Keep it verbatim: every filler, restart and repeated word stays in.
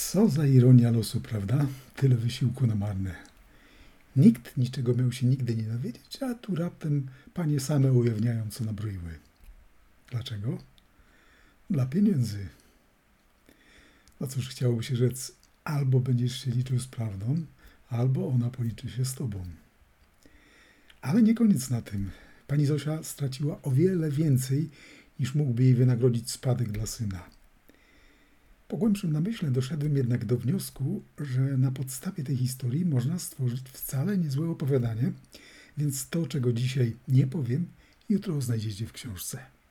Co za ironia losu, prawda? Tyle wysiłku na marne. Nikt niczego miał się nigdy nie dowiedzieć, a tu raptem panie same ujawniają, co nabroiły. Dlaczego? Dla pieniędzy. No cóż, chciałoby się rzec, albo będziesz się liczył z prawdą, albo ona policzy się z tobą. Ale nie koniec na tym. Pani Zosia straciła o wiele więcej, niż mógłby jej wynagrodzić spadek dla syna. Po głębszym namyśle doszedłem jednak do wniosku, że na podstawie tej historii można stworzyć wcale niezłe opowiadanie, więc to, czego dzisiaj nie powiem, jutro znajdziecie w książce.